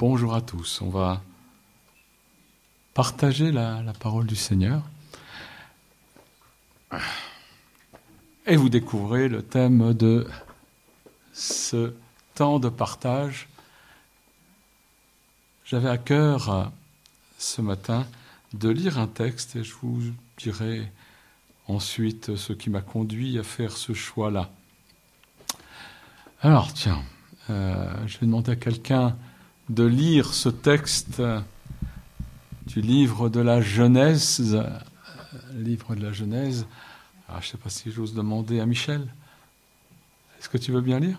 Bonjour à tous. On va partager la parole du Seigneur. Et vous découvrez le thème de ce temps de partage. J'avais à cœur ce matin de lire un texte et je vous dirai ensuite ce qui m'a conduit à faire ce choix-là. Alors tiens, je vais demander à quelqu'un de lire ce texte du livre de la Genèse. Livre de la Genèse. Alors, je ne sais pas si j'ose demander à Michel. Est-ce que tu veux bien lire ?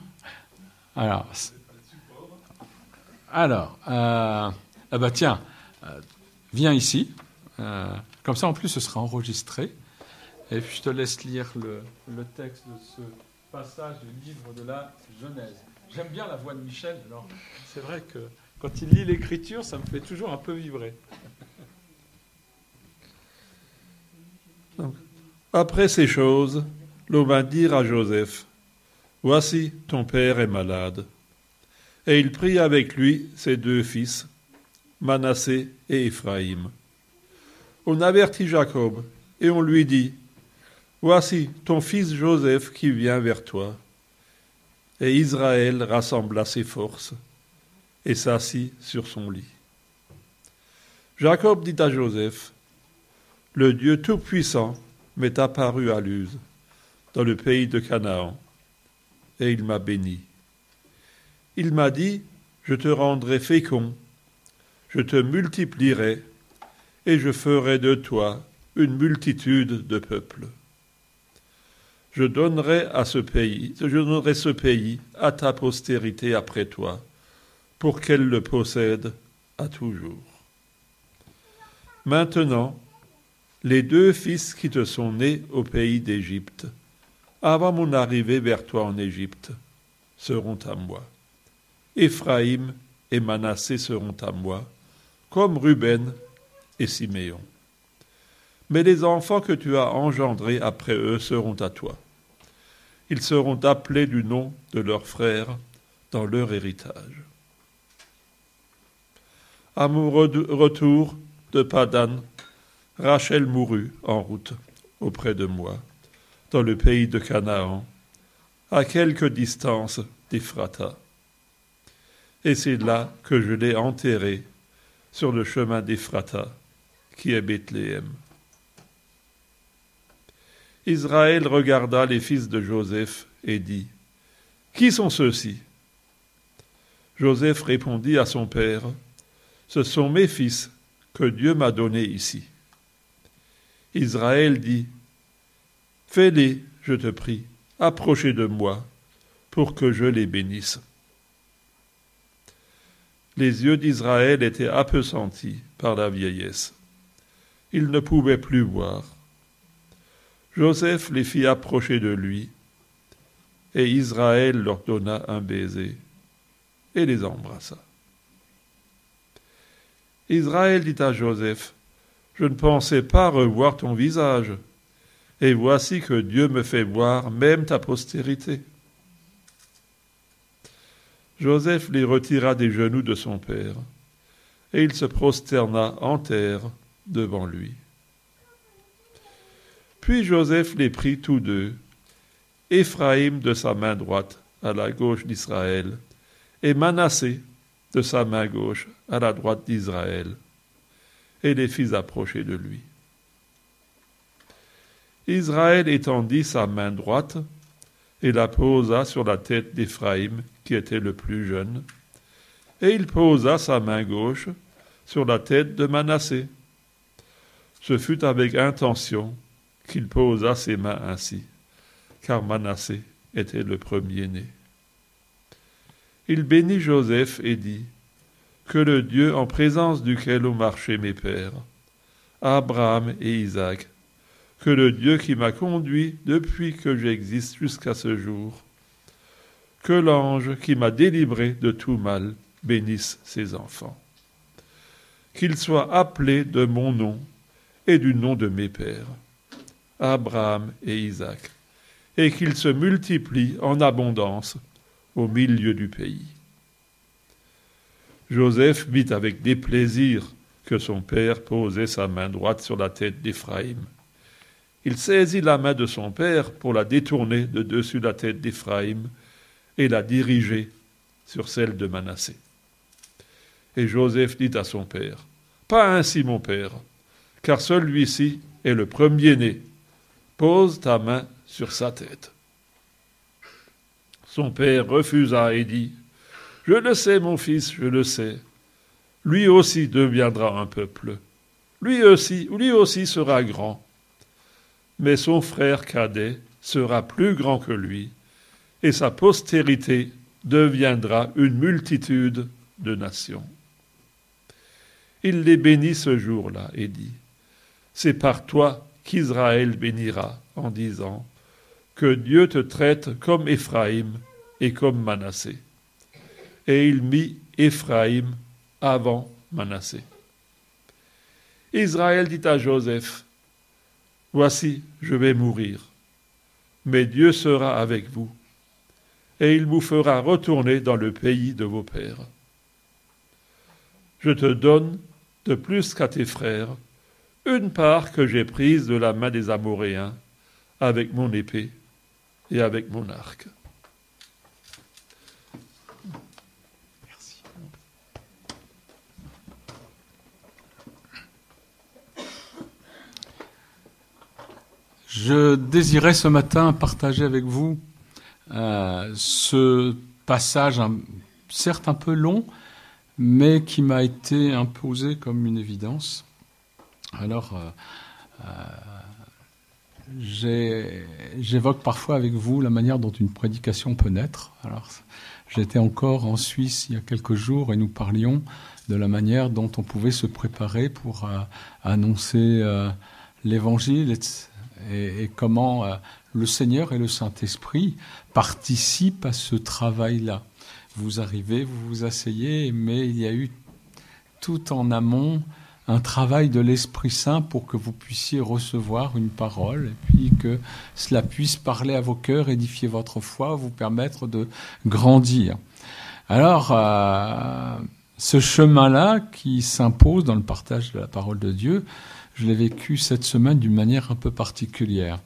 Tiens, viens ici. Comme ça, en plus, ce sera enregistré. Et puis, je te laisse lire le texte de ce passage du livre de la Genèse. J'aime bien la voix de Michel. Alors, c'est vrai que quand il lit l'Écriture, ça me fait toujours un peu vibrer. Après ces choses, l'homme vint dire à Joseph, « Voici, ton père est malade. » Et il prit avec lui ses deux fils, Manassé et Éphraïm. On avertit Jacob, et on lui dit, « Voici ton fils Joseph qui vient vers toi. » Et Israël rassembla ses forces, et s'assit sur son lit. Jacob dit à Joseph, « Le Dieu Tout-Puissant m'est apparu à Luz, dans le pays de Canaan, et il m'a béni. Il m'a dit, je te rendrai fécond, je te multiplierai, et je ferai de toi une multitude de peuples. Je donnerai ce pays à ta postérité après toi, pour qu'elle le possède à toujours. Maintenant, les deux fils qui te sont nés au pays d'Égypte, avant mon arrivée vers toi en Égypte, seront à moi. Éphraïm et Manassé seront à moi, comme Ruben et Siméon. Mais les enfants que tu as engendrés après eux seront à toi. Ils seront appelés du nom de leurs frères dans leur héritage. À mon retour de Padan, Rachel mourut en route auprès de moi, dans le pays de Canaan, à quelque distance d'Éphrata. Et c'est là que je l'ai enterrée, sur le chemin d'Éphrata, qui est Bethléem. Israël regarda les fils de Joseph et dit, « Qui sont ceux-ci » Joseph répondit à son père, « Ce sont mes fils que Dieu m'a donnés ici. » Israël dit, « Fais-les, je te prie, approcher de moi, pour que je les bénisse. » Les yeux d'Israël étaient appesantis par la vieillesse. Il ne pouvait plus voir. Joseph les fit approcher de lui, et Israël leur donna un baiser, et les embrassa. Israël dit à Joseph, « Je ne pensais pas revoir ton visage, et voici que Dieu me fait voir même ta postérité. » Joseph les retira des genoux de son père, et il se prosterna en terre devant lui. Puis Joseph les prit tous deux, Éphraïm de sa main droite à la gauche d'Israël, et Manassé de sa main gauche à la droite d'Israël, et les fit approcher de lui. Israël étendit sa main droite et la posa sur la tête d'Éphraïm, qui était le plus jeune, et il posa sa main gauche sur la tête de Manassé. Ce fut avec intention qu'il posa ses mains ainsi, car Manassé était le premier-né. Il bénit Joseph et dit, « Que le Dieu en présence duquel ont marché mes pères, Abraham et Isaac, que le Dieu qui m'a conduit depuis que j'existe jusqu'à ce jour, que l'ange qui m'a délivré de tout mal bénisse ses enfants. Qu'il soit appelé de mon nom et du nom de mes pères, Abraham et Isaac, et qu'il se multiplie en abondance au milieu du pays. » Joseph vit avec déplaisir que son père posait sa main droite sur la tête d'Éphraïm. Il saisit la main de son père pour la détourner de dessus la tête d'Éphraïm et la diriger sur celle de Manassé. Et Joseph dit à son père, « Pas ainsi, mon père, car celui-ci est le premier-né. Pose ta main sur sa tête. » Son père refusa et dit, « Je le sais, mon fils, je le sais. Lui aussi deviendra un peuple. Lui aussi sera grand. Mais son frère cadet sera plus grand que lui, et sa postérité deviendra une multitude de nations. » Il les bénit ce jour-là et dit, « C'est par toi qu'Israël bénira, en disant, que Dieu te traite comme Éphraïm et comme Manassé. » Et il mit Éphraïm avant Manassé. Israël dit à Joseph, « Voici, je vais mourir, mais Dieu sera avec vous, et il vous fera retourner dans le pays de vos pères. Je te donne, de plus qu'à tes frères, une part que j'ai prise de la main des Amoréens, avec mon épée et avec mon arc. » Merci. Je désirais ce matin partager avec vous ce passage, certes un peu long, mais qui m'a été imposé comme une évidence. Alors, j'évoque parfois avec vous la manière dont une prédication peut naître. Alors, j'étais encore en Suisse il y a quelques jours et nous parlions de la manière dont on pouvait se préparer pour annoncer l'Évangile et comment le Seigneur et le Saint-Esprit participent à ce travail-là. Vous arrivez, vous vous asseyez, mais il y a eu tout en amont un travail de l'Esprit Saint pour que vous puissiez recevoir une parole et puis que cela puisse parler à vos cœurs, édifier votre foi, vous permettre de grandir. Alors, ce chemin-là qui s'impose dans le partage de la parole de Dieu, je l'ai vécu cette semaine d'une manière un peu particulière.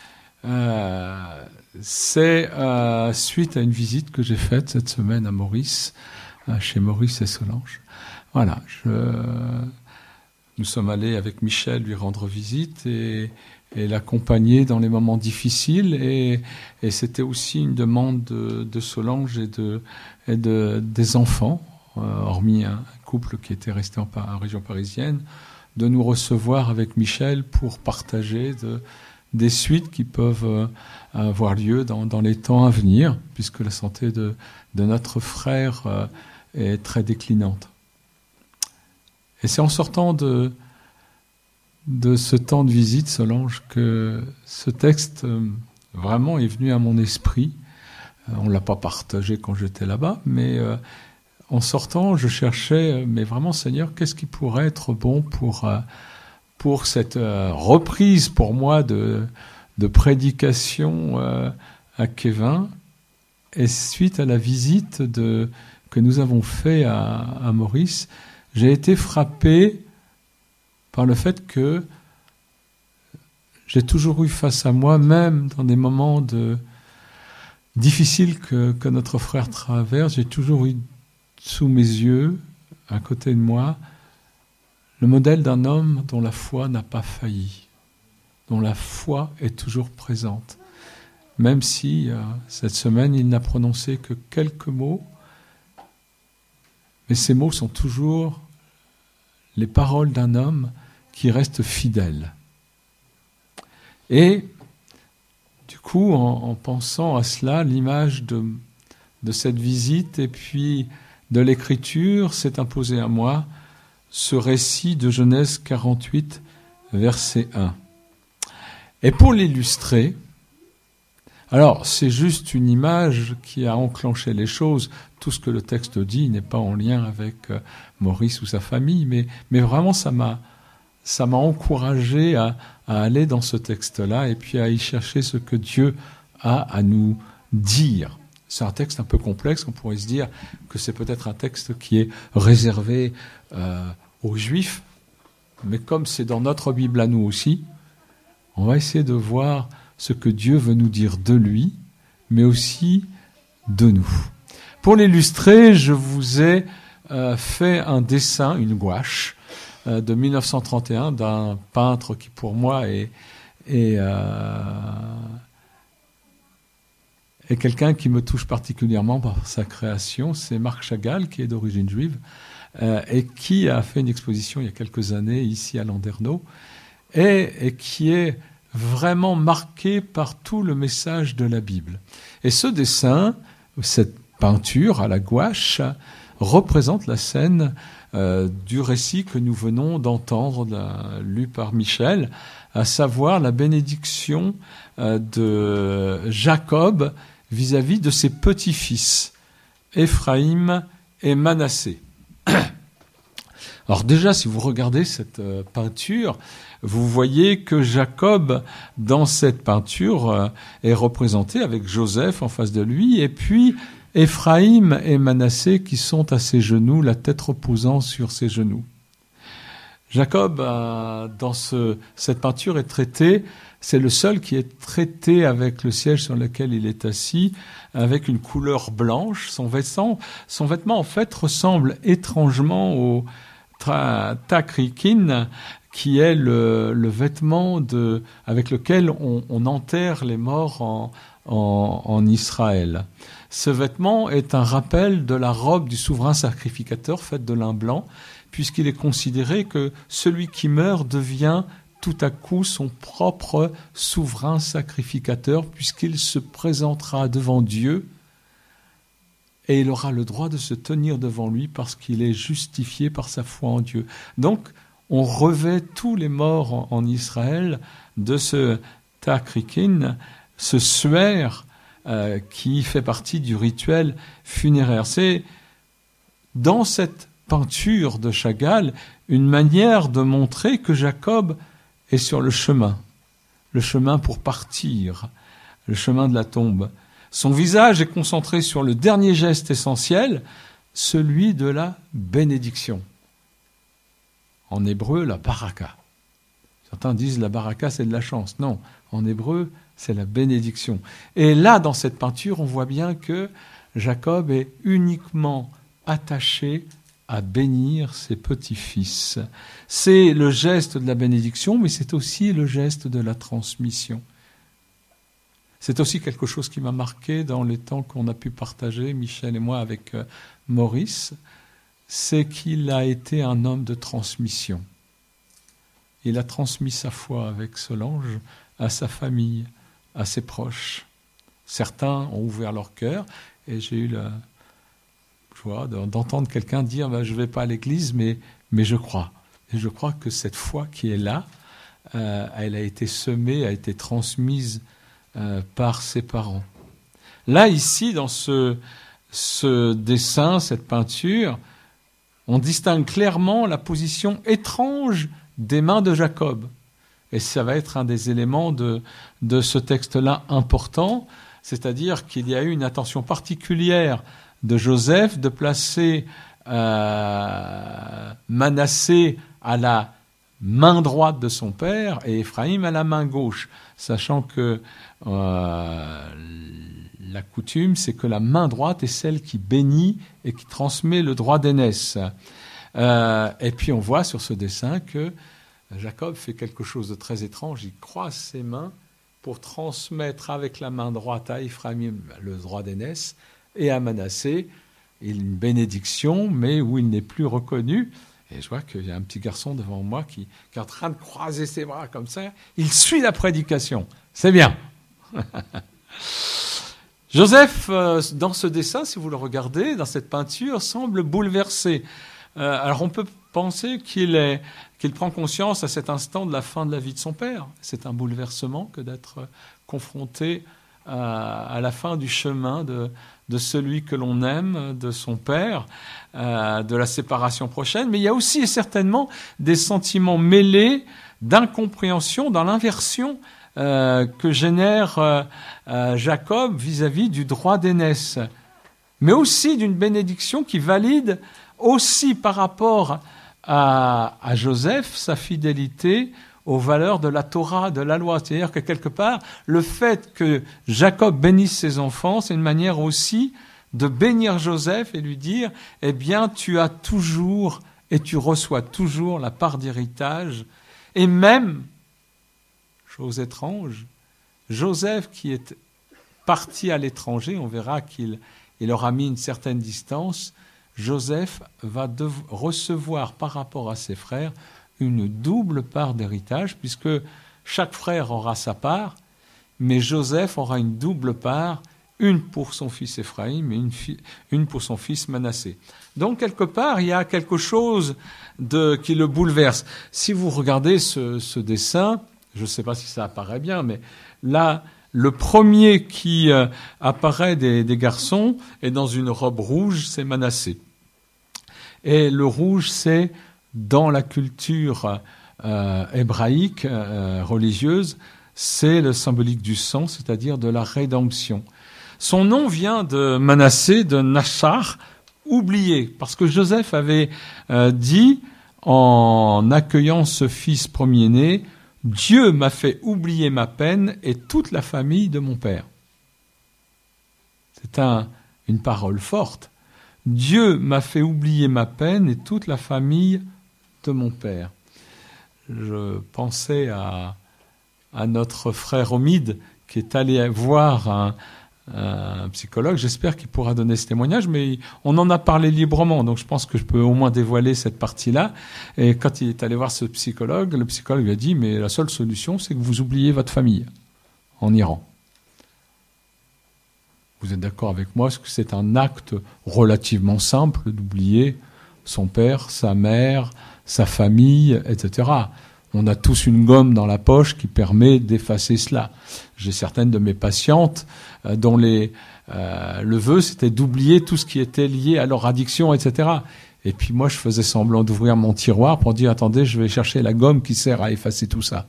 C'est suite à une visite que j'ai faite cette semaine à Maurice, chez Maurice et Solange. Voilà, nous sommes allés avec Michel lui rendre visite et l'accompagner dans les moments difficiles et c'était aussi une demande de Solange et des enfants, hormis un couple qui était resté en région parisienne, de nous recevoir avec Michel pour partager des suites qui peuvent avoir lieu dans les temps à venir, puisque la santé de notre frère est très déclinante. Et c'est en sortant de ce temps de visite, Solange, que ce texte vraiment est venu à mon esprit. On ne l'a pas partagé quand j'étais là-bas, mais en sortant, je cherchais, mais vraiment, Seigneur, qu'est-ce qui pourrait être bon pour cette reprise pour moi de prédication à Kévin, et suite à la visite que nous avons fait à Maurice, j'ai été frappé par le fait que j'ai toujours eu face à moi, même dans des moments difficiles que notre frère traverse, j'ai toujours eu sous mes yeux, à côté de moi, le modèle d'un homme dont la foi n'a pas failli, dont la foi est toujours présente. Même si, cette semaine, il n'a prononcé que quelques mots, mais ces mots sont toujours les paroles d'un homme qui reste fidèle. Et, du coup, en pensant à cela, l'image de cette visite et puis de l'Écriture s'est imposée à moi, ce récit de Genèse 48, verset 1. Et pour l'illustrer, alors c'est juste une image qui a enclenché les choses. Tout ce que le texte dit n'est pas en lien avec Maurice ou sa famille, mais vraiment ça m'a encouragé à aller dans ce texte-là et puis à y chercher ce que Dieu a à nous dire. c'est un texte un peu complexe, on pourrait se dire que c'est peut-être un texte qui est réservé aux Juifs, mais comme c'est dans notre Bible à nous aussi, on va essayer de voir ce que Dieu veut nous dire de lui, mais aussi de nous. Pour l'illustrer, je vous ai fait un dessin, une gouache, de 1931 d'un peintre qui pour moi est quelqu'un qui me touche particulièrement par sa création. C'est Marc Chagall, qui est d'origine juive, et qui a fait une exposition il y a quelques années ici à Landerneau, et qui est vraiment marqué par tout le message de la Bible. Et ce dessin, cette peinture à la gouache, représente la scène du récit que nous venons d'entendre, lu par Michel, à savoir la bénédiction de Jacob vis-à-vis de ses petits-fils, Éphraïm et Manassé. Alors déjà, si vous regardez cette peinture, vous voyez que Jacob, dans cette peinture, est représenté avec Joseph en face de lui, et puis Éphraïm et Manassé qui sont à ses genoux, la tête reposant sur ses genoux. Jacob, dans cette peinture, est traité, c'est le seul qui est traité avec le siège sur lequel il est assis, avec une couleur blanche. Son vêtement en fait, ressemble étrangement au takrikin, qui est le vêtement avec lequel on enterre les morts en Israël. Ce vêtement est un rappel de la robe du souverain sacrificateur faite de lin blanc, puisqu'il est considéré que celui qui meurt devient tout à coup son propre souverain sacrificateur, puisqu'il se présentera devant Dieu et il aura le droit de se tenir devant lui parce qu'il est justifié par sa foi en Dieu. Donc, on revêt tous les morts en Israël de ce takrikin, ce suaire qui fait partie du rituel funéraire. C'est dans cette peinture de Chagall une manière de montrer que Jacob est sur le chemin pour partir, le chemin de la tombe. Son visage est concentré sur le dernier geste essentiel, celui de la bénédiction. En hébreu, la baraka. Certains disent la baraka, c'est de la chance. Non, en hébreu, c'est la bénédiction. Et là, dans cette peinture, on voit bien que Jacob est uniquement attaché à bénir ses petits-fils. C'est le geste de la bénédiction, mais c'est aussi le geste de la transmission. C'est aussi quelque chose qui m'a marqué dans les temps qu'on a pu partager, Michel et moi, avec Maurice, c'est qu'il a été un homme de transmission. Il a transmis sa foi avec Solange à sa famille, à ses proches. Certains ont ouvert leur cœur et j'ai eu la joie d'entendre quelqu'un dire je ne vais pas à l'église, mais je crois. Et je crois que cette foi qui est là, elle a été semée, a été transmise par ses parents. Là, ici, dans ce dessin, cette peinture, on distingue clairement la position étrange des mains de Jacob. Et ça va être un des éléments de ce texte-là important, c'est-à-dire qu'il y a eu une attention particulière de Joseph de placer Manassé à la main droite de son père et Éphraïm à la main gauche, sachant que la coutume, c'est que la main droite est celle qui bénit et qui transmet le droit d'aînesse. Et puis on voit sur ce dessin que Jacob fait quelque chose de très étrange. Il croise ses mains pour transmettre avec la main droite à Éphraïm le droit d'aînesse et à Manassé une bénédiction, mais où il n'est plus reconnu. Et je vois qu'il y a un petit garçon devant moi qui est en train de croiser ses bras comme ça. Il suit la prédication. C'est bien. Joseph, dans ce dessin, si vous le regardez, dans cette peinture, semble bouleversé. Alors on peut penser qu'il prend conscience à cet instant de la fin de la vie de son père. C'est un bouleversement que d'être confronté à la fin du chemin de celui que l'on aime, de son père, de la séparation prochaine. Mais il y a aussi certainement des sentiments mêlés d'incompréhension dans l'inversion que génère Jacob vis-à-vis du droit d'aînesse, mais aussi d'une bénédiction qui valide aussi par rapport à Joseph sa fidélité aux valeurs de la Torah, de la loi. C'est-à-dire que quelque part, le fait que Jacob bénisse ses enfants, c'est une manière aussi de bénir Joseph et lui dire, eh bien, tu as toujours et tu reçois toujours la part d'héritage. Et même, chose étrange, Joseph qui est parti à l'étranger, on verra qu'il aura mis une certaine distance, Joseph va recevoir par rapport à ses frères une double part d'héritage, puisque chaque frère aura sa part, mais Joseph aura une double part, une pour son fils Éphraïm et une pour son fils Manassé. Donc, quelque part, il y a quelque chose qui le bouleverse. Si vous regardez ce dessin, je ne sais pas si ça apparaît bien, mais là, le premier qui apparaît des garçons est dans une robe rouge, c'est Manassé. Et le rouge, c'est dans la culture hébraïque religieuse, c'est le symbolique du sang, c'est-à-dire de la rédemption. Son nom vient de Manassé, de Nachar, oublié, parce que Joseph avait dit, en accueillant ce fils premier-né, « Dieu m'a fait oublier ma peine et toute la famille de mon père ». C'est une parole forte. « Dieu m'a fait oublier ma peine et toute la famille de mon père ». Je pensais à notre frère Omid, qui est allé voir un psychologue. J'espère qu'il pourra donner ce témoignage, mais on en a parlé librement, donc je pense que je peux au moins dévoiler cette partie-là. Et quand il est allé voir ce psychologue, le psychologue lui a dit, mais la seule solution, c'est que vous oubliez votre famille en Iran. Vous êtes d'accord avec moi, parce que c'est un acte relativement simple d'oublier son père, sa mère, sa famille, etc. On a tous une gomme dans la poche qui permet d'effacer cela. J'ai certaines de mes patientes dont le vœu, c'était d'oublier tout ce qui était lié à leur addiction, etc. Et puis moi, je faisais semblant d'ouvrir mon tiroir pour dire, attendez, je vais chercher la gomme qui sert à effacer tout ça.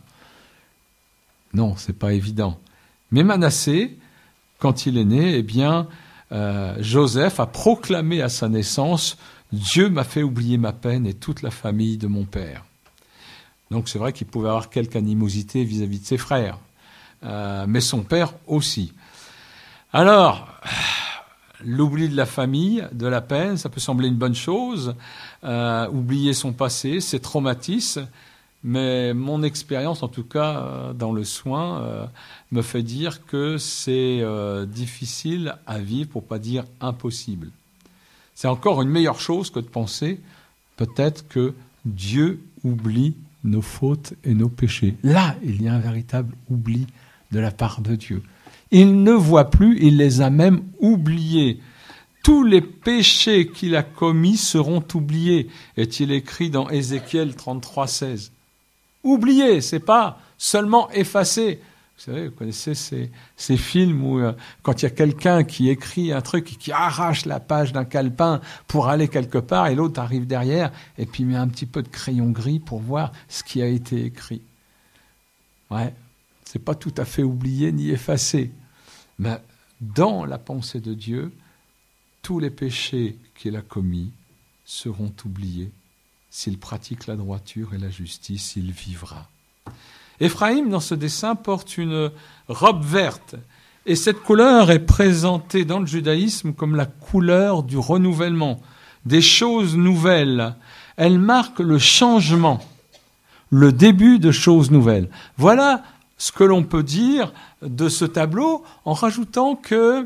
Non, c'est pas évident. Mais Manassé, quand il est né, eh bien, Joseph a proclamé à sa naissance, Dieu m'a fait oublier ma peine et toute la famille de mon père. Donc c'est vrai qu'il pouvait avoir quelque animosité vis-à-vis de ses frères, mais son père aussi. Alors, l'oubli de la famille, de la peine, ça peut sembler une bonne chose. Oublier son passé, ses traumatismes, mais mon expérience, en tout cas dans le soin, me fait dire que c'est difficile à vivre, pour pas dire impossible. C'est encore une meilleure chose que de penser peut-être que Dieu oublie nos fautes et nos péchés. Là, il y a un véritable oubli de la part de Dieu. Il ne voit plus, il les a même oubliés. Tous les péchés qu'il a commis seront oubliés, est-il écrit dans Ézéchiel 33:16. Oubliés, c'est pas seulement effacés. Vous savez, vous connaissez ces films où quand il y a quelqu'un qui écrit un truc et qui arrache la page d'un calepin pour aller quelque part et l'autre arrive derrière et puis met un petit peu de crayon gris pour voir ce qui a été écrit. Ouais, c'est pas tout à fait oublié ni effacé. Mais dans la pensée de Dieu, tous les péchés qu'il a commis seront oubliés. S'il pratique la droiture et la justice, il vivra. Éphraïm, dans ce dessin, porte une robe verte. Et cette couleur est présentée dans le judaïsme comme la couleur du renouvellement, des choses nouvelles. Elle marque le changement, le début de choses nouvelles. Voilà ce que l'on peut dire de ce tableau, en rajoutant que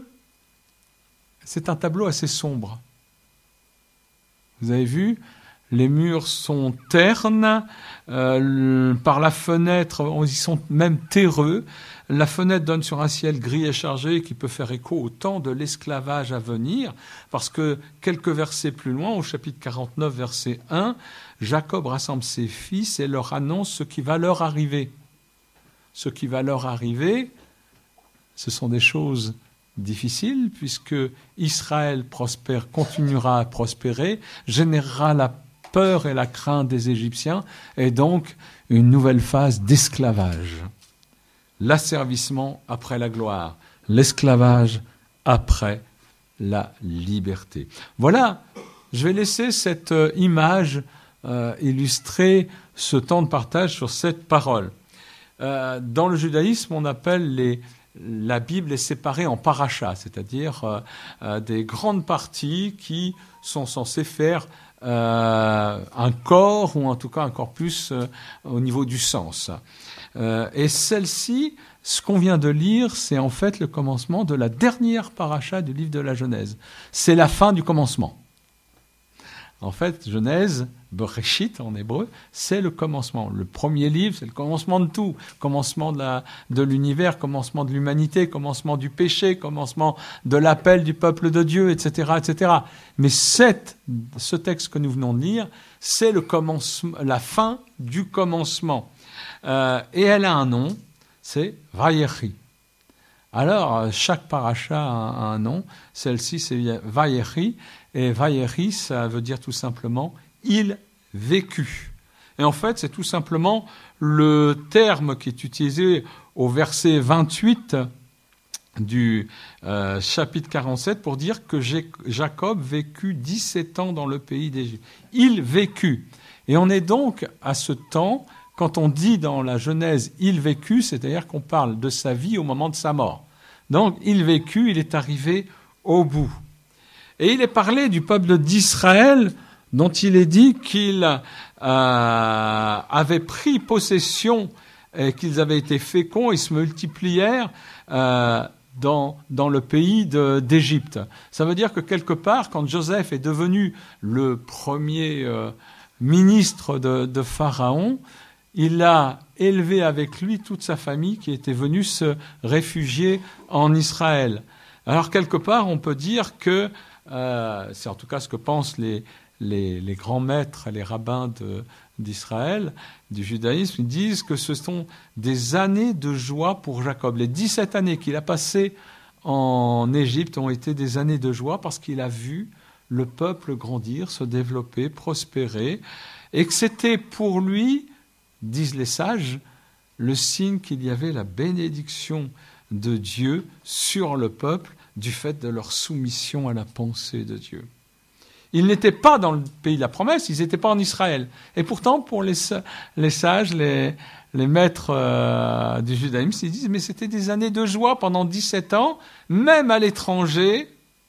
c'est un tableau assez sombre. Vous avez vu ? Les murs sont ternes, par la fenêtre, ils sont même terreux. La fenêtre donne sur un ciel gris et chargé qui peut faire écho au temps de l'esclavage à venir, parce que quelques versets plus loin, au chapitre 49, verset 1, Jacob rassemble ses fils et leur annonce ce qui va leur arriver. Ce qui va leur arriver, ce sont des choses difficiles, puisque Israël prospère, continuera à prospérer, générera la peur et la crainte des Égyptiens, et donc une nouvelle phase d'esclavage. L'asservissement après la gloire, l'esclavage après la liberté. Voilà, je vais laisser cette image illustrer ce temps de partage sur cette parole. Dans le judaïsme, on appelle la Bible est séparée en parachas, c'est-à-dire des grandes parties qui sont censées faire un corps, ou en tout cas un corpus au niveau du sens. Et celle-ci, ce qu'on vient de lire, c'est en fait le commencement de la dernière paracha du livre de la Genèse. C'est la fin du commencement. En fait, Genèse, Bereshit en hébreu, c'est le commencement. Le premier livre, c'est le commencement de tout. Commencement de l'univers, commencement de l'humanité, commencement du péché, commencement de l'appel du peuple de Dieu, etc., etc. Mais ce texte que nous venons de lire, c'est la fin du commencement. Et elle a un nom, c'est Vayechi. Alors, chaque paracha a un nom. Celle-ci, c'est Vayechi. Et Vayechi, ça veut dire tout simplement « il vécut ». Et en fait, c'est tout simplement le terme qui est utilisé au verset 28 du chapitre 47 pour dire que Jacob vécut 17 ans dans le pays d'Égypte. Il vécut. Et on est donc à ce temps, quand on dit dans la Genèse « il vécut », c'est-à-dire qu'on parle de sa vie au moment de sa mort. Donc, il vécut, il est arrivé au bout. Et il est parlé du peuple d'Israël dont il est dit qu'il avait pris possession et qu'ils avaient été féconds et se multiplièrent dans le pays d'Égypte. Ça veut dire que quelque part, quand Joseph est devenu le premier ministre de Pharaon, il a élevé avec lui toute sa famille qui était venue se réfugier en Israël. Alors quelque part, on peut dire que c'est en tout cas ce que pensent les grands maîtres, les rabbins d'Israël, du judaïsme. Ils disent que ce sont des années de joie pour Jacob. Les 17 années qu'il a passées en Égypte ont été des années de joie parce qu'il a vu le peuple grandir, se développer, prospérer, et que c'était pour lui, disent les sages, le signe qu'il y avait la bénédiction de Dieu sur le peuple du fait de leur soumission à la pensée de Dieu. Ils n'étaient pas dans le pays de la promesse, ils n'étaient pas en Israël. Et pourtant, pour les sages, les maîtres du judaïsme, ils disent, mais c'était des années de joie pendant 17 ans, même à l'étranger.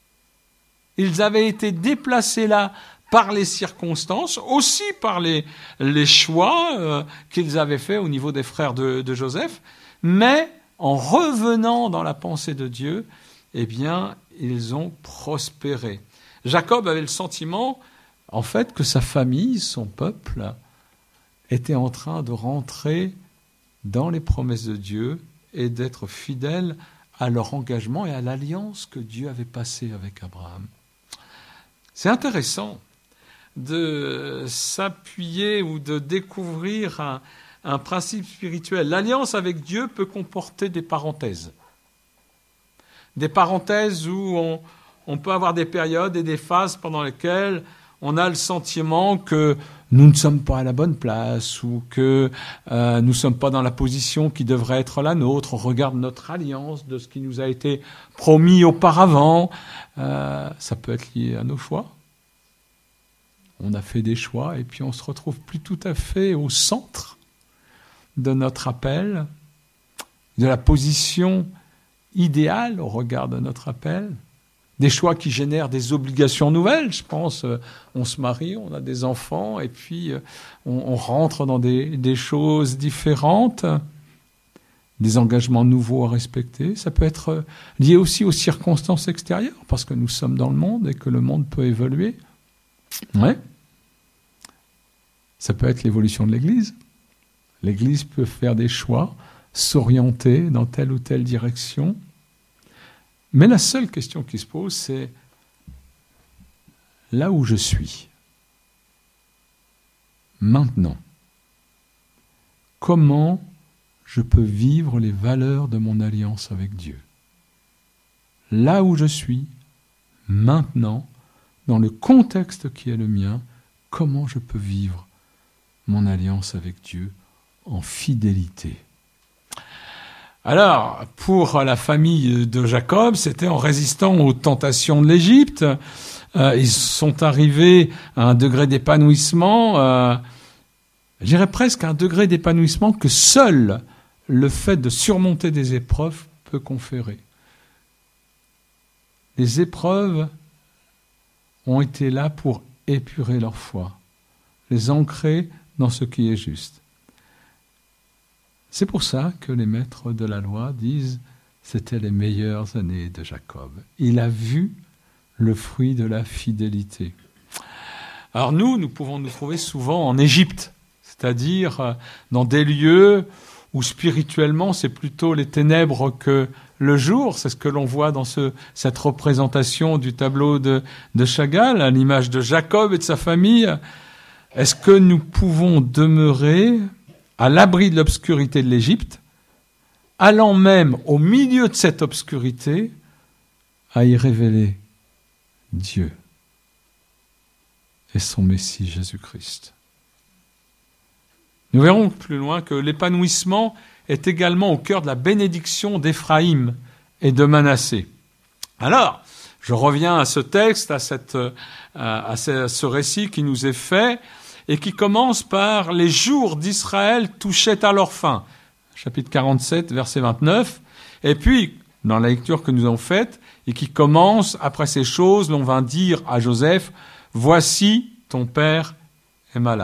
Ils avaient été déplacés là par les circonstances, aussi par les choix qu'ils avaient faits au niveau des frères de Joseph, mais en revenant dans la pensée de Dieu, eh bien, ils ont prospéré. Jacob avait le sentiment, en fait, que sa famille, son peuple, était en train de rentrer dans les promesses de Dieu et d'être fidèle à leur engagement et à l'alliance que Dieu avait passée avec Abraham. C'est intéressant de s'appuyer ou de découvrir un principe spirituel. L'alliance avec Dieu peut comporter des parenthèses. Des parenthèses où on peut avoir des périodes et des phases pendant lesquelles on a le sentiment que nous ne sommes pas à la bonne place ou que nous ne sommes pas dans la position qui devrait être la nôtre. On regarde notre alliance de ce qui nous a été promis auparavant. Ça peut être lié à nos choix. On a fait des choix et puis on se retrouve plus tout à fait au centre de notre appel, de la position idéale au regard de notre appel. Des choix qui génèrent des obligations nouvelles, je pense. On se marie, on a des enfants, et puis on rentre dans des choses différentes, des engagements nouveaux à respecter. Ça peut être lié aussi aux circonstances extérieures, parce que nous sommes dans le monde et que le monde peut évoluer. Ouais. Ça peut être l'évolution de l'Église. L'Église peut faire des choix, s'orienter dans telle ou telle direction. Mais la seule question qui se pose, c'est là où je suis, maintenant, comment je peux vivre les valeurs de mon alliance avec Dieu? Là où je suis, maintenant, dans le contexte qui est le mien, comment je peux vivre mon alliance avec Dieu en fidélité. Alors, pour la famille de Jacob, c'était en résistant aux tentations de l'Égypte. Ils sont arrivés à un degré d'épanouissement, je dirais presque un degré d'épanouissement que seul le fait de surmonter des épreuves peut conférer. Les épreuves ont été là pour épurer leur foi, les ancrer dans ce qui est juste. C'est pour ça que les maîtres de la loi disent « c'était les meilleures années de Jacob ». Il a vu le fruit de la fidélité. Alors nous pouvons nous trouver souvent en Égypte, c'est-à-dire dans des lieux où spirituellement c'est plutôt les ténèbres que le jour. C'est ce que l'on voit dans cette représentation du tableau de Chagall, à l'image de Jacob et de sa famille. Est-ce que nous pouvons demeurer à l'abri de l'obscurité de l'Égypte, allant même au milieu de cette obscurité à y révéler Dieu et son Messie Jésus-Christ? Nous verrons plus loin que l'épanouissement est également au cœur de la bénédiction d'Éphraïm et de Manassé. Alors, je reviens à ce texte, à ce récit qui nous est fait et qui commence par « Les jours d'Israël touchaient à leur fin », chapitre 47, verset 29, et puis, dans la lecture que nous avons faite, et qui commence, après ces choses, l'on vint dire à Joseph, « Voici, ton père est malade ».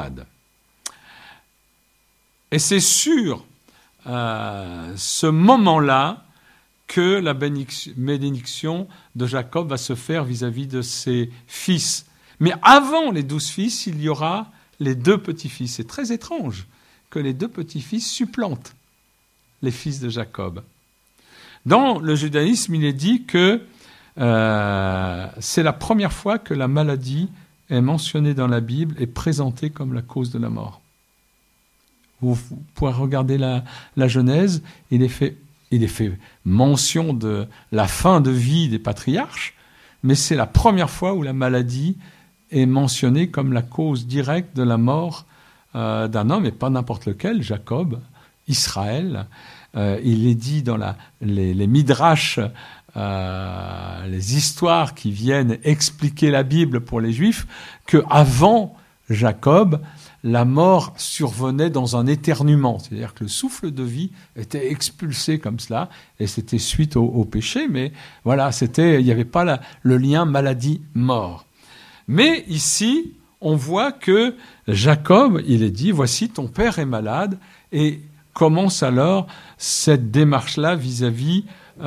Et c'est sur ce moment-là que la bénédiction de Jacob va se faire vis-à-vis de ses fils. Mais avant les 12 fils, il y aura les 2 petits-fils. C'est très étrange que les 2 petits-fils supplantent les fils de Jacob. Dans le judaïsme, il est dit que c'est la première fois que la maladie est mentionnée dans la Bible et présentée comme la cause de la mort. Vous pourrez regarder la Genèse, il est fait mention de la fin de vie des patriarches, mais c'est la première fois où la maladie est mentionnée comme la cause directe de la mort d'un homme, et pas n'importe lequel, Jacob, Israël. Il est dit dans les midrash, les histoires qui viennent expliquer la Bible pour les Juifs, qu'avant Jacob, la mort survenait dans un éternuement, c'est-à-dire que le souffle de vie était expulsé comme cela, et c'était suite au péché, mais voilà, il n'y avait pas le lien maladie-mort. Mais ici, on voit que Jacob, il est dit, voici ton père est malade, et commence alors cette démarche-là vis-à-vis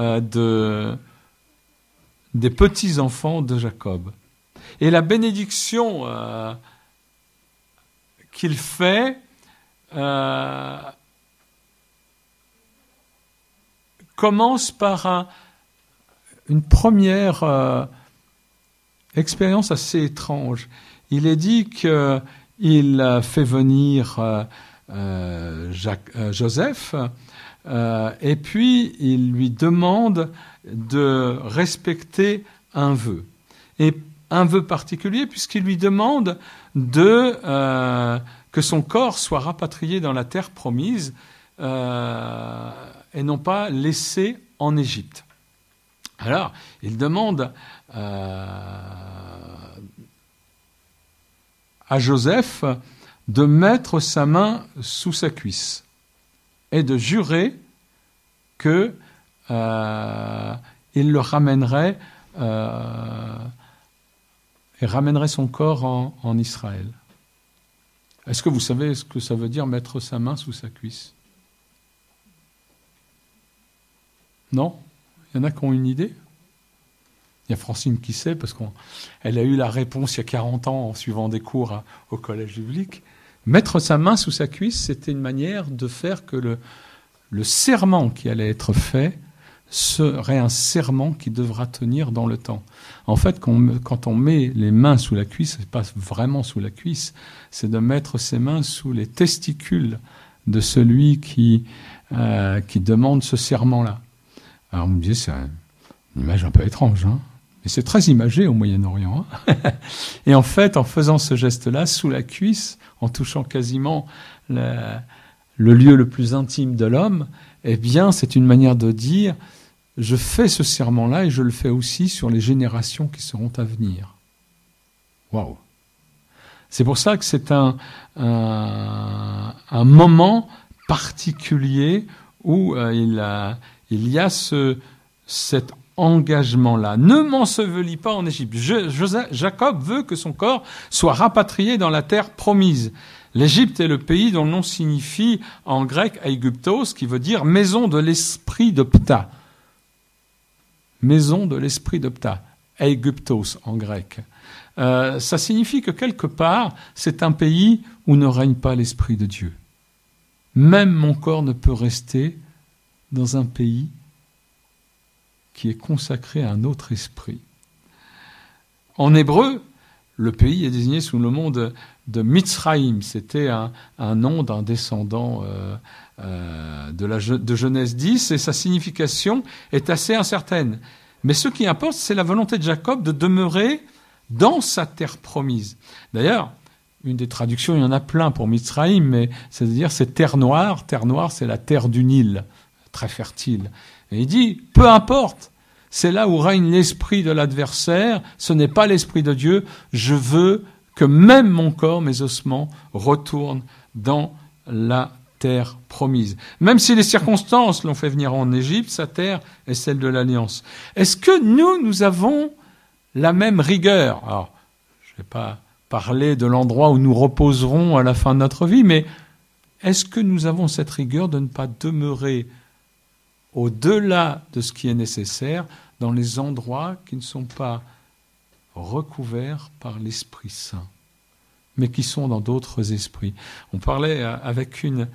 des petits-enfants de Jacob. Et la bénédiction qu'il fait commence par une première expérience assez étrange. Il est dit qu'il fait venir Joseph et puis il lui demande de respecter un vœu. Et un vœu particulier puisqu'il lui demande que son corps soit rapatrié dans la terre promise et non pas laissé en Égypte. Alors, il demande à Joseph de mettre sa main sous sa cuisse et de jurer que il le ramènerait et ramènerait son corps en Israël. Est-ce que vous savez ce que ça veut dire mettre sa main sous sa cuisse? Non? Il y en a qui ont une idée? Il y a Francine qui sait, parce qu'elle a eu la réponse il y a 40 ans en suivant des cours au collège biblique. Mettre sa main sous sa cuisse, c'était une manière de faire que le serment qui allait être fait serait un serment qui devra tenir dans le temps. En fait, quand on met les mains sous la cuisse, c'est pas vraiment sous la cuisse, c'est de mettre ses mains sous les testicules de celui qui demande ce serment-là. Alors, on me dit, c'est une image un peu étrange, hein? Mais c'est très imagé au Moyen-Orient. Hein. Et en fait, en faisant ce geste-là, sous la cuisse, en touchant quasiment le lieu le plus intime de l'homme, eh bien, c'est une manière de dire, je fais ce serment-là et je le fais aussi sur les générations qui seront à venir. Waouh! C'est pour ça que c'est un moment particulier où il y a cet engagement-là. Ne m'ensevelis pas en Égypte. Jacob veut que son corps soit rapatrié dans la terre promise. L'Égypte est le pays dont le nom signifie en grec Aegyptos, qui veut dire maison de l'esprit de Ptah. Maison de l'esprit de Ptah. Aegyptos en grec. Ça signifie que quelque part, c'est un pays où ne règne pas l'esprit de Dieu. Même mon corps ne peut rester dans un pays qui est consacré à un autre esprit. En hébreu, le pays est désigné sous le nom de Mitzraïm. C'était un nom d'un descendant de Genèse 10, et sa signification est assez incertaine. Mais ce qui importe, c'est la volonté de Jacob de demeurer dans sa terre promise. D'ailleurs, une des traductions, il y en a plein pour Mitzraïm, mais c'est-à-dire c'est terre noire. Terre noire, c'est la terre du Nil, très fertile. Et il dit, peu importe, c'est là où règne l'esprit de l'adversaire, ce n'est pas l'esprit de Dieu, je veux que même mon corps, mes ossements, retournent dans la terre promise. Même si les circonstances l'ont fait venir en Égypte, sa terre est celle de l'Alliance. Est-ce que nous avons la même rigueur? Alors, je ne vais pas parler de l'endroit où nous reposerons à la fin de notre vie, mais est-ce que nous avons cette rigueur de ne pas demeurer au-delà de ce qui est nécessaire dans les endroits qui ne sont pas recouverts par l'Esprit Saint, mais qui sont dans d'autres esprits? On parlait avec une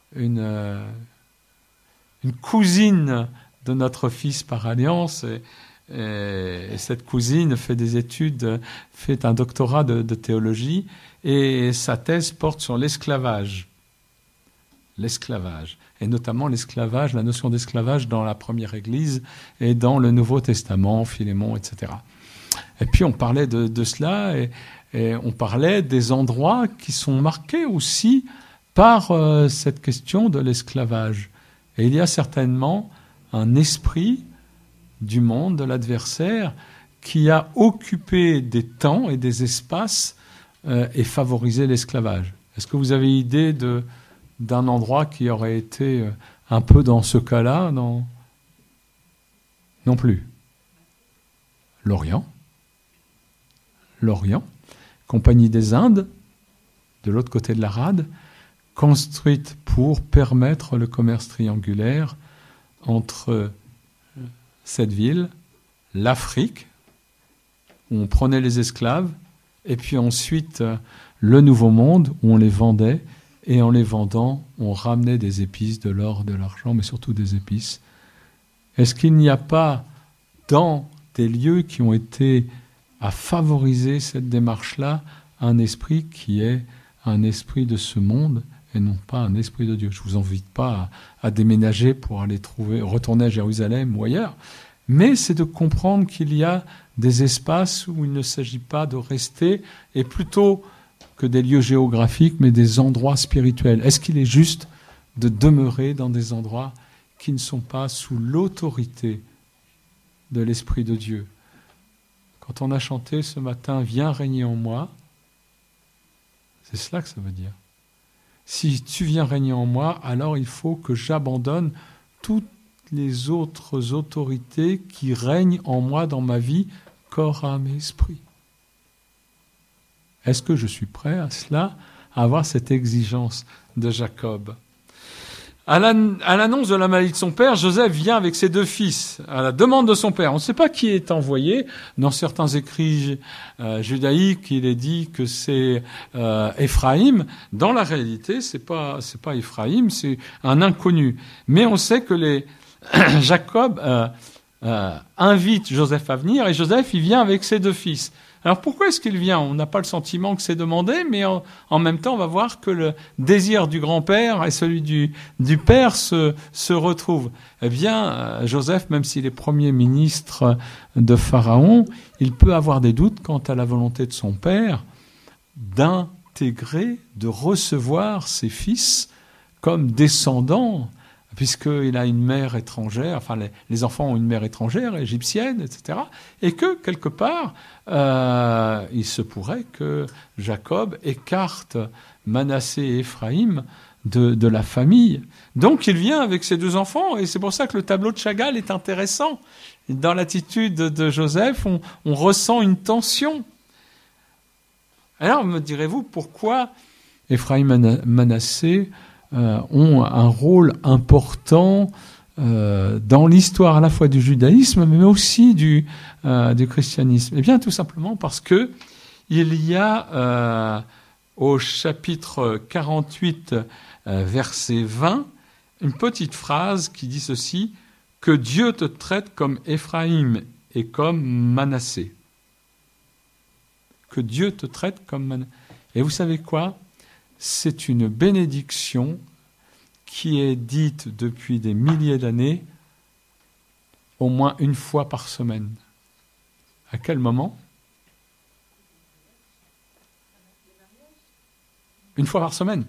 cousine de notre fils par alliance, et cette cousine fait des études, fait un doctorat de théologie, et sa thèse porte sur l'esclavage. L'esclavage, et notamment l'esclavage, la notion d'esclavage dans la première Église et dans le Nouveau Testament, Philémon, etc. Et puis on parlait de cela, et on parlait des endroits qui sont marqués aussi par cette question de l'esclavage. Et il y a certainement un esprit du monde, de l'adversaire, qui a occupé des temps et des espaces et favorisé l'esclavage. Est-ce que vous avez idée d'un endroit qui aurait été un peu dans ce cas-là? Non plus. L'Orient, Compagnie des Indes, de l'autre côté de la rade, construite pour permettre le commerce triangulaire entre cette ville, l'Afrique, où on prenait les esclaves, et puis ensuite le Nouveau Monde, où on les vendait, et en les vendant, on ramenait des épices, de l'or, de l'argent, mais surtout des épices. Est-ce qu'il n'y a pas dans des lieux qui ont été à favoriser cette démarche-là un esprit qui est un esprit de ce monde et non pas un esprit de Dieu? Je ne vous invite pas à déménager pour aller retourner à Jérusalem ou ailleurs, mais c'est de comprendre qu'il y a des espaces où il ne s'agit pas de rester, et plutôt que des lieux géographiques, mais des endroits spirituels. Est-ce qu'il est juste de demeurer dans des endroits qui ne sont pas sous l'autorité de l'Esprit de Dieu? Quand on a chanté ce matin « Viens régner en moi », c'est cela que ça veut dire. Si tu viens régner en moi, alors il faut que j'abandonne toutes les autres autorités qui règnent en moi dans ma vie, corps, âme et esprit. Est-ce que je suis prêt à cela, à avoir cette exigence de Jacob? À l'annonce de la maladie de son père, Joseph vient avec ses 2 fils, à la demande de son père. On ne sait pas qui est envoyé. Dans certains écrits judaïques, il est dit que c'est Éphraïm. Dans la réalité, c'est pas Éphraïm, c'est un inconnu. Mais on sait que Jacob invite Joseph à venir, et Joseph, il vient avec ses 2 fils. Alors pourquoi est-ce qu'il vient? On n'a pas le sentiment que c'est demandé, mais en même temps, on va voir que le désir du grand-père et celui du père se retrouvent. Eh bien, Joseph, même s'il est premier ministre de Pharaon, il peut avoir des doutes quant à la volonté de son père d'intégrer, de recevoir ses fils comme descendants, puisqu'il a une mère étrangère, enfin les enfants ont une mère étrangère, égyptienne, etc. Et que, quelque part, il se pourrait que Jacob écarte Manassé et Éphraïm de la famille. Donc il vient avec ses deux enfants, et c'est pour ça que le tableau de Chagall est intéressant. Dans l'attitude de Joseph, on ressent une tension. Alors, me direz-vous, pourquoi Éphraïm et Manassé ont un rôle important dans l'histoire à la fois du judaïsme, mais aussi du christianisme? Eh bien, tout simplement parce que il y a au chapitre 48, verset 20, une petite phrase qui dit ceci: « Que Dieu te traite comme Éphraïm et comme Manassé. » Que Dieu te traite comme Manassé. Et vous savez quoi? C'est une bénédiction qui est dite depuis des milliers d'années, au moins une fois par semaine. À quel moment? Une fois par semaine.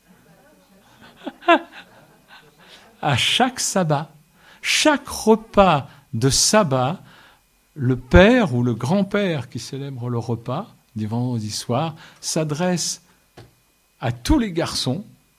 À chaque sabbat, chaque repas de sabbat, le père ou le grand-père qui célèbre le repas du vendredi soir s'adresse à tous les garçons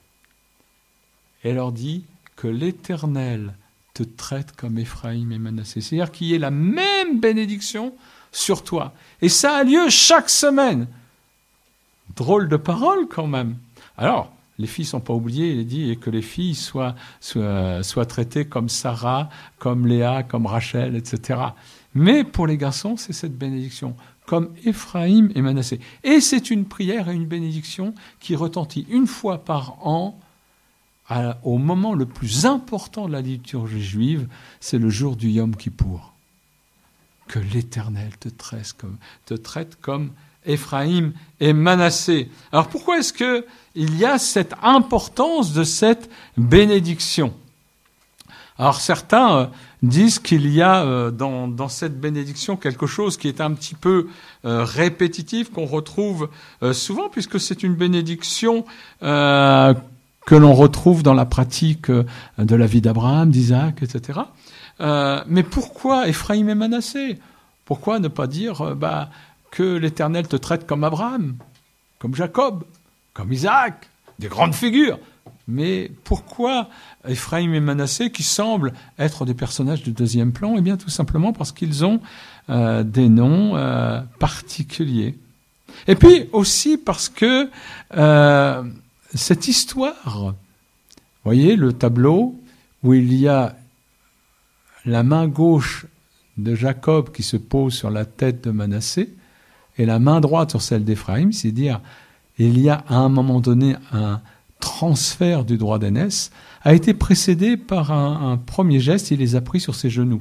et leur dit que l'Éternel te traite comme Éphraïm et Manassé. C'est-à-dire qu'il y ait la même bénédiction sur toi. Et ça a lieu chaque semaine. Drôle de parole quand même. Alors, les filles ne sont pas oubliées, il est dit, et que les filles soient traitées comme Sarah, comme Léa, comme Rachel, etc. Mais pour les garçons, c'est cette bénédiction, comme Éphraïm et Manassé. Et c'est une prière et une bénédiction qui retentit une fois par an, au moment le plus important de la liturgie juive, c'est le jour du Yom Kippour. Que l'Éternel te traite comme Éphraïm et Manassé. Alors pourquoi est-ce qu'il y a cette importance de cette bénédiction? Alors certains disent qu'il y a dans cette bénédiction quelque chose qui est un petit peu répétitif, qu'on retrouve souvent, puisque c'est une bénédiction que l'on retrouve dans la pratique de la vie d'Abraham, d'Isaac, etc. Mais pourquoi Éphraïm et Manassé? Pourquoi ne pas dire que l'Éternel te traite comme Abraham, comme Jacob, comme Isaac, des grandes figures? Mais pourquoi Éphraïm et Manassé, qui semblent être des personnages de deuxième plan? Eh bien, tout simplement parce qu'ils ont des noms particuliers. Et puis aussi parce que cette histoire, vous voyez le tableau où il y a la main gauche de Jacob qui se pose sur la tête de Manassé et la main droite sur celle d'Éphraïm, c'est dire il y a à un moment donné un transfert du droit d'aînesse, a été précédé par un premier geste, il les a pris sur ses genoux.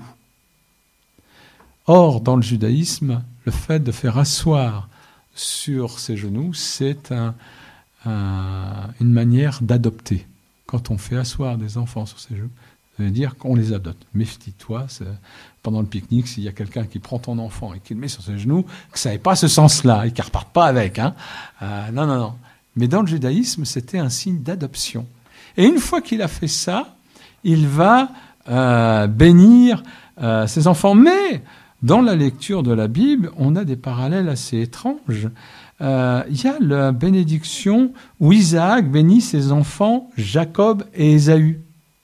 Or, dans le judaïsme, le fait de faire asseoir sur ses genoux, c'est une manière d'adopter. Quand on fait asseoir des enfants sur ses genoux, ça veut dire qu'on les adopte. Méfie-toi, pendant le pique-nique, s'il y a quelqu'un qui prend ton enfant et qui le met sur ses genoux, que ça n'ait pas ce sens-là et qu'il ne reparte pas avec. Non. Mais dans le judaïsme, c'était un signe d'adoption. Et une fois qu'il a fait ça, il va bénir ses enfants. Mais dans la lecture de la Bible, on a des parallèles assez étranges. Il y a la bénédiction où Isaac bénit ses enfants Jacob et Ésaü.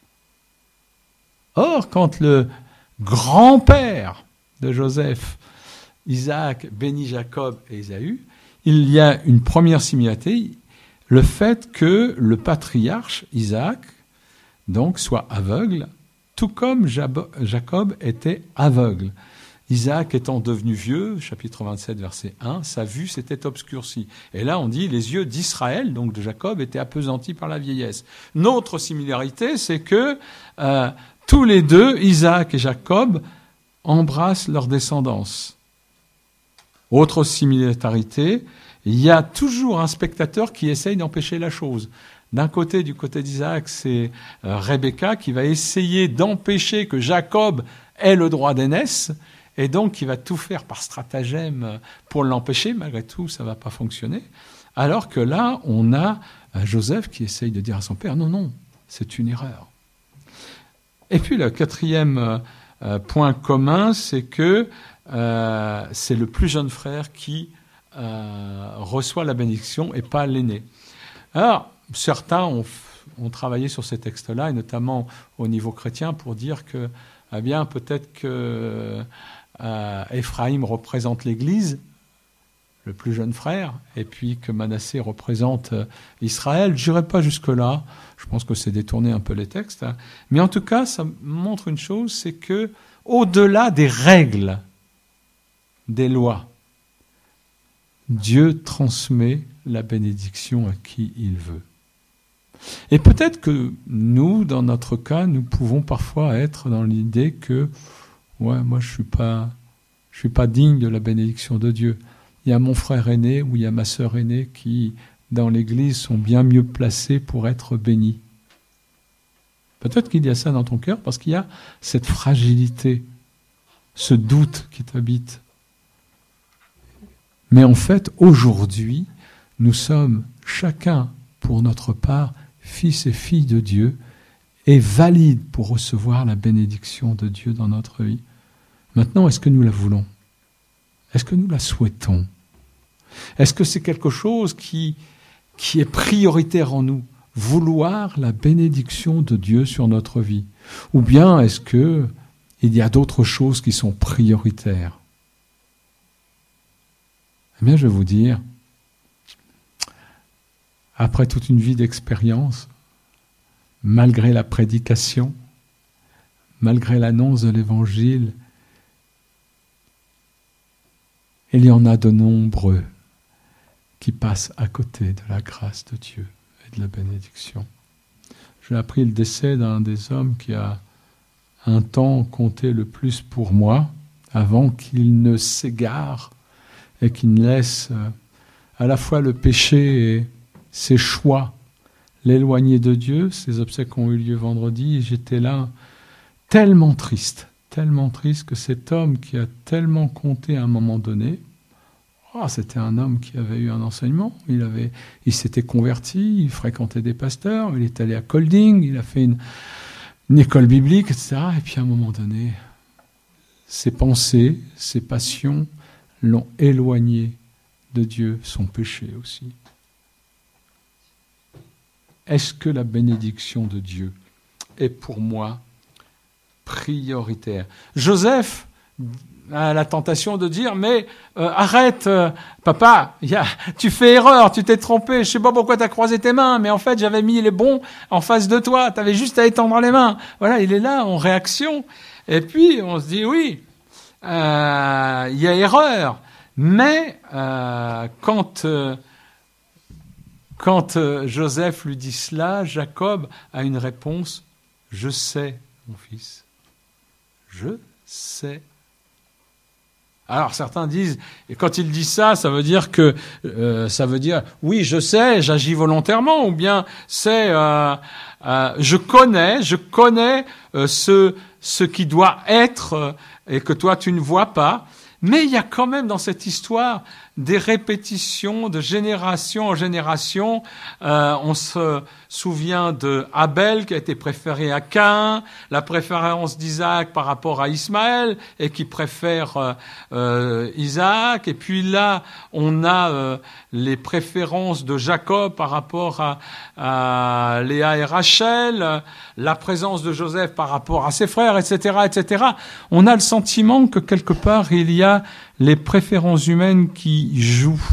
Or, quand le grand-père de Joseph, Isaac, bénit Jacob et Ésaü, il y a une première similarité, le fait que le patriarche Isaac donc soit aveugle, tout comme Jacob était aveugle. Isaac étant devenu vieux, chapitre 27, verset 1, sa vue s'était obscurcie. Et là, on dit les yeux d'Israël, donc de Jacob, étaient appesantis par la vieillesse. Une autre similarité, c'est que tous les deux, Isaac et Jacob, embrassent leur descendance. Autre similarité, il y a toujours un spectateur qui essaye d'empêcher la chose. D'un côté, du côté d'Isaac, c'est Rebecca qui va essayer d'empêcher que Jacob ait le droit d'aînesse, et donc qui va tout faire par stratagème pour l'empêcher. Malgré tout, ça ne va pas fonctionner. Alors que là, on a Joseph qui essaye de dire à son père, non, non, c'est une erreur. Et puis le quatrième point commun, c'est que c'est le plus jeune frère qui reçoit la bénédiction et pas l'aîné. Alors, certains ont travaillé sur ces textes-là, et notamment au niveau chrétien, pour dire que, eh bien, peut-être que Éphraïm représente l'Église, le plus jeune frère, et puis que Manassé représente Israël. Je n'irai pas jusque-là, je pense que c'est détourner un peu les textes, hein. Mais en tout cas, ça montre une chose, c'est que, au-delà des règles, des lois, Dieu transmet la bénédiction à qui il veut. Et peut-être que nous, dans notre cas, nous pouvons parfois être dans l'idée que ouais, moi je suis pas digne de la bénédiction de Dieu. Il y a mon frère aîné ou il y a ma sœur aînée qui, dans l'Église, sont bien mieux placés pour être bénis. Peut-être qu'il y a ça dans ton cœur parce qu'il y a cette fragilité, ce doute qui t'habite. Mais en fait, aujourd'hui, nous sommes chacun, pour notre part, fils et filles de Dieu et valides pour recevoir la bénédiction de Dieu dans notre vie. Maintenant, est-ce que nous la voulons ? Est-ce que nous la souhaitons ? Est-ce que c'est quelque chose qui est prioritaire en nous ? Vouloir la bénédiction de Dieu sur notre vie ? Ou bien est-ce qu'il y a d'autres choses qui sont prioritaires ? Eh bien, je vais vous dire, après toute une vie d'expérience, malgré la prédication, malgré l'annonce de l'Évangile, il y en a de nombreux qui passent à côté de la grâce de Dieu et de la bénédiction. J'ai appris le décès d'un des hommes qui a un temps compté le plus pour moi, avant qu'il ne s'égare et qu'il ne laisse à la fois le péché et ses choix l'éloigner de Dieu. Ces obsèques ont eu lieu vendredi et j'étais là tellement triste que cet homme qui a tellement compté à un moment donné, c'était un homme qui avait eu un enseignement, il s'était converti, il fréquentait des pasteurs, il est allé à Kolding, il a fait une école biblique, etc. Et puis à un moment donné, ses pensées, ses passions l'ont éloigné de Dieu, son péché aussi. Est-ce que la bénédiction de Dieu est pour moi prioritaire ? Joseph a la tentation de dire, mais arrête, papa, tu fais erreur, tu t'es trompé, je sais pas pourquoi tu as croisé tes mains, mais en fait j'avais mis les bons en face de toi, tu avais juste à étendre les mains. Voilà, il est là en réaction. Et puis on se dit, oui, il y a erreur, mais quand Joseph lui dit cela, Jacob a une réponse, je sais, mon fils, je sais. Alors certains disent, et quand il dit ça, ça veut dire oui, je sais, j'agis volontairement, ou bien c'est je connais ce qui doit être et que toi tu ne vois pas. Mais il y a quand même dans cette histoire des répétitions de génération en génération. On se souvient de Abel qui a été préféré à Caïn, la préférence d'Isaac par rapport à Ismaël et qui préfère Isaac. Et puis là, on a les préférences de Jacob par rapport à Léa et Rachel, la présence de Joseph par rapport à ses frères, etc., etc. On a le sentiment que quelque part, il y a les préférences humaines qui jouent.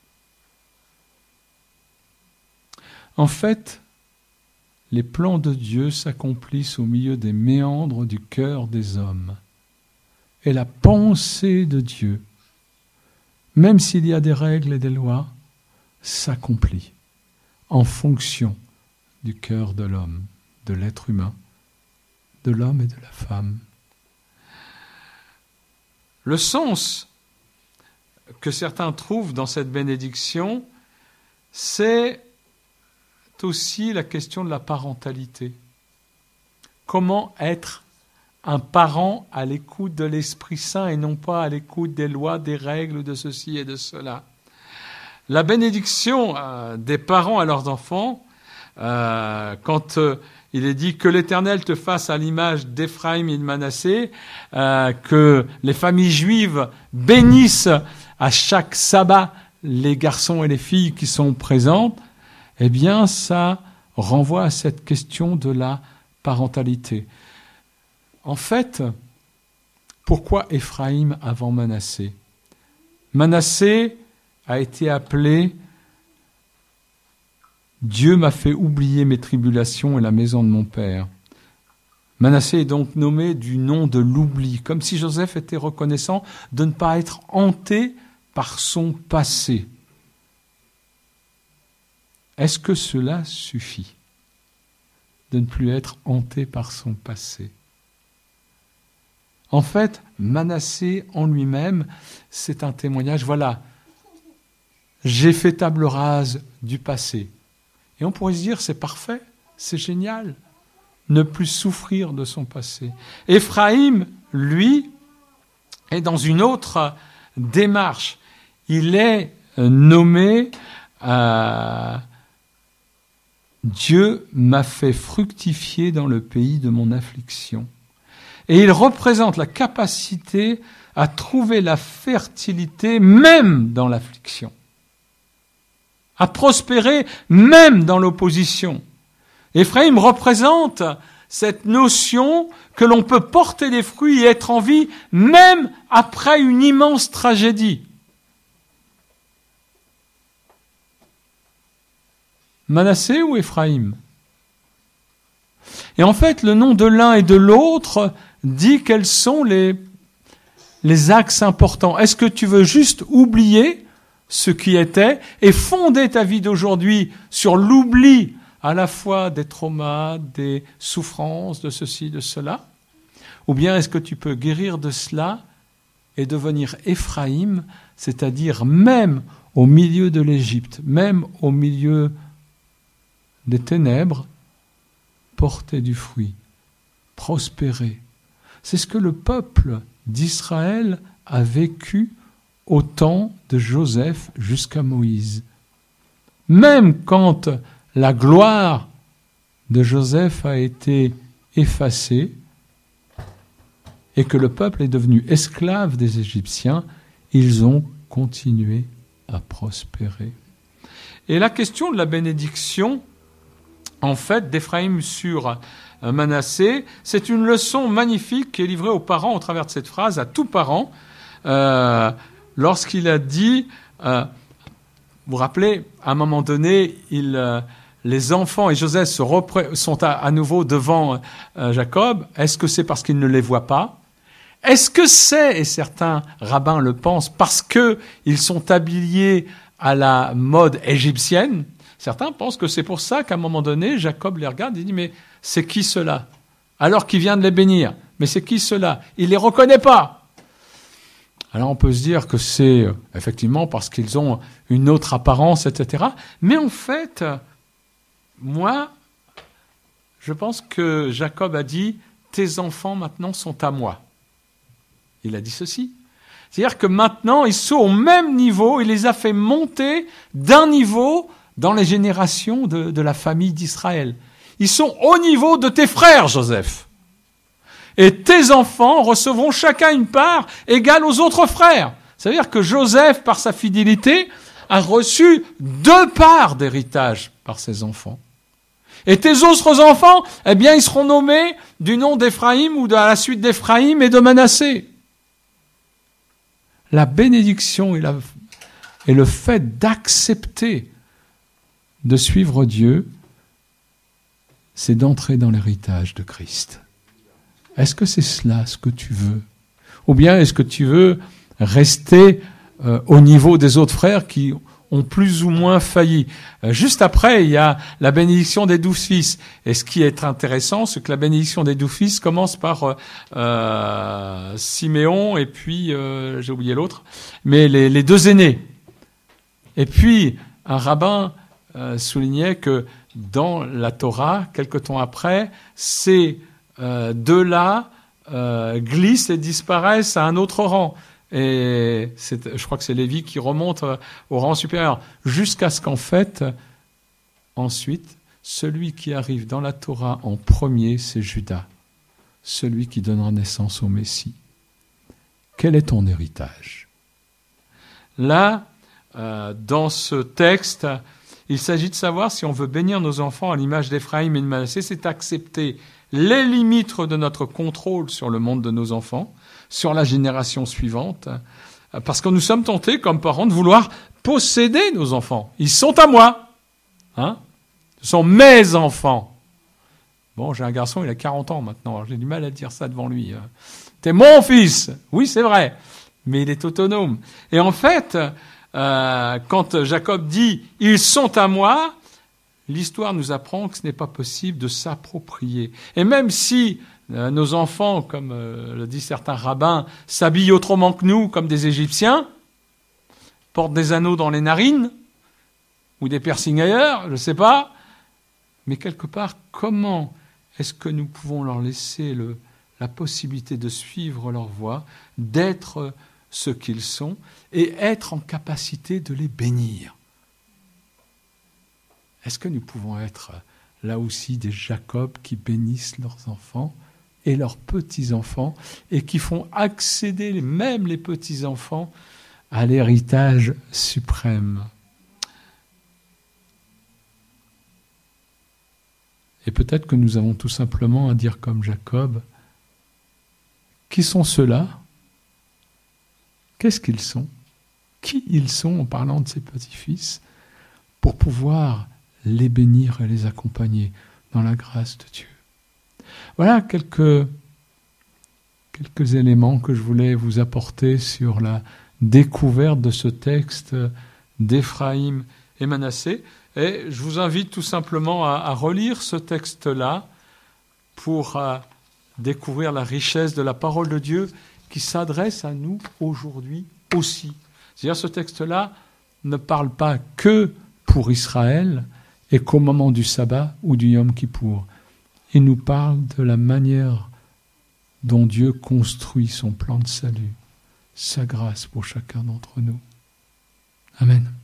En fait, les plans de Dieu s'accomplissent au milieu des méandres du cœur des hommes. Et la pensée de Dieu, même s'il y a des règles et des lois, s'accomplit en fonction du cœur de l'homme, de l'être humain, de l'homme et de la femme. Le sens que certains trouvent dans cette bénédiction, c'est aussi la question de la parentalité. Comment être un parent à l'écoute de l'Esprit Saint et non pas à l'écoute des lois, des règles, de ceci et de cela. La bénédiction des parents à leurs enfants, quand il est dit que l'Éternel te fasse à l'image d'Éphraïm et de Manassé, que les familles juives bénissent à chaque sabbat les garçons et les filles qui sont présents, eh bien ça renvoie à cette question de la parentalité. En fait, pourquoi Éphraïm avant Manassé ? Manassé a été appelé « Dieu m'a fait oublier mes tribulations et la maison de mon père ». Manassé est donc nommé du nom de l'oubli, comme si Joseph était reconnaissant de ne pas être hanté par son passé. Est-ce que cela suffit de ne plus être hanté par son passé ? En fait, Manassé en lui-même, c'est un témoignage. Voilà, j'ai fait table rase du passé. Et on pourrait se dire, c'est parfait, c'est génial, ne plus souffrir de son passé. Éphraïm, lui, est dans une autre démarche. Il est nommé Dieu m'a fait fructifier dans le pays de mon affliction. Et il représente la capacité à trouver la fertilité même dans l'affliction, à prospérer même dans l'opposition. Éphraïm représente cette notion que l'on peut porter des fruits et être en vie même après une immense tragédie. Manassé ou Éphraïm ? Et en fait, le nom de l'un et de l'autre dit quels sont les axes importants. Est-ce que tu veux juste oublier ce qui était et fonder ta vie d'aujourd'hui sur l'oubli à la fois des traumas, des souffrances, de ceci, de cela ? Ou bien est-ce que tu peux guérir de cela et devenir Éphraïm, c'est-à-dire même au milieu de l'Égypte, même au milieu des ténèbres, porter du fruit, prospérer. C'est ce que le peuple d'Israël a vécu au temps de Joseph jusqu'à Moïse. Même quand la gloire de Joseph a été effacée et que le peuple est devenu esclave des Égyptiens, ils ont continué à prospérer. Et la question de la bénédiction, en fait, d'Éphraïm sur Manassé, c'est une leçon magnifique qui est livrée aux parents au travers de cette phrase, à tout parent, lorsqu'il a dit, vous vous rappelez, à un moment donné, les enfants et Joseph sont à nouveau devant Jacob. Est-ce que c'est parce qu'il ne les voit pas ? Est-ce que c'est, et certains rabbins le pensent, parce qu'ils sont habillés à la mode égyptienne ? Certains pensent que c'est pour ça qu'à un moment donné, Jacob les regarde et dit « Mais c'est qui cela ?» Alors qu'il vient de les bénir. « Mais c'est qui cela ?» Il ne les reconnaît pas. Alors on peut se dire que c'est effectivement parce qu'ils ont une autre apparence, etc. Mais en fait, moi, je pense que Jacob a dit « Tes enfants maintenant sont à moi ». Il a dit ceci. C'est-à-dire que maintenant, ils sont au même niveau, il les a fait monter d'un niveau dans les générations de la famille d'Israël. Ils sont au niveau de tes frères, Joseph. Et tes enfants recevront chacun une part égale aux autres frères. C'est-à-dire que Joseph, par sa fidélité, a reçu 2 parts d'héritage par ses enfants. Et tes autres enfants, eh bien, ils seront nommés du nom d'Éphraïm ou à la suite d'Éphraïm et de Manassé. La bénédiction et le fait d'accepter de suivre Dieu, c'est d'entrer dans l'héritage de Christ. Est-ce que c'est cela ce que tu veux ? Ou bien est-ce que tu veux rester au niveau des autres frères qui ont plus ou moins failli. Juste après, il y a la bénédiction des 12 fils. Et ce qui est intéressant, c'est que la bénédiction des 12 fils commence par Siméon et puis, j'ai oublié l'autre, mais les deux aînés. Et puis, un rabbin soulignait que dans la Torah, quelque temps après, ces deux-là glissent et disparaissent à un autre rang. Et je crois que c'est Lévi qui remonte au rang supérieur, jusqu'à ce qu'en fait, ensuite, celui qui arrive dans la Torah en premier, c'est Judas, celui qui donnera naissance au Messie. Quel est ton héritage? Là, dans ce texte, il s'agit de savoir si on veut bénir nos enfants à l'image d'Éphraïm et de Manassé, c'est accepter les limites de notre contrôle sur le monde de nos enfants, sur la génération suivante, parce que nous sommes tentés, comme parents, de vouloir posséder nos enfants. Ils sont à moi. Hein? Ce sont mes enfants. Bon, j'ai un garçon, il a 40 ans maintenant, alors j'ai du mal à dire ça devant lui. T'es mon fils. Oui, c'est vrai, mais il est autonome. Et en fait, quand Jacob dit « ils sont à moi », l'histoire nous apprend que ce n'est pas possible de s'approprier. Et même si nos enfants, comme le disent certains rabbins, s'habillent autrement que nous, comme des Égyptiens, portent des anneaux dans les narines, ou des piercings ailleurs, je ne sais pas, mais quelque part, comment est-ce que nous pouvons leur laisser la possibilité de suivre leur voie, d'être ce qu'ils sont, et être en capacité de les bénir? Est-ce que nous pouvons être là aussi des Jacob qui bénissent leurs enfants et leurs petits-enfants et qui font accéder même les petits-enfants à l'héritage suprême? Et peut-être que nous avons tout simplement à dire comme Jacob, qui sont ceux-là? Qu'est-ce qu'ils sont? Qui ils sont en parlant de ses petits-fils pour pouvoir les bénir et les accompagner dans la grâce de Dieu. Voilà quelques éléments que je voulais vous apporter sur la découverte de ce texte d'Éphraïm et Manassé. Et je vous invite tout simplement à relire ce texte-là pour découvrir la richesse de la parole de Dieu qui s'adresse à nous aujourd'hui aussi. C'est-à-dire ce texte-là ne parle pas que pour Israël, et qu'au moment du sabbat ou du Yom Kippour, il nous parle de la manière dont Dieu construit son plan de salut, sa grâce pour chacun d'entre nous. Amen.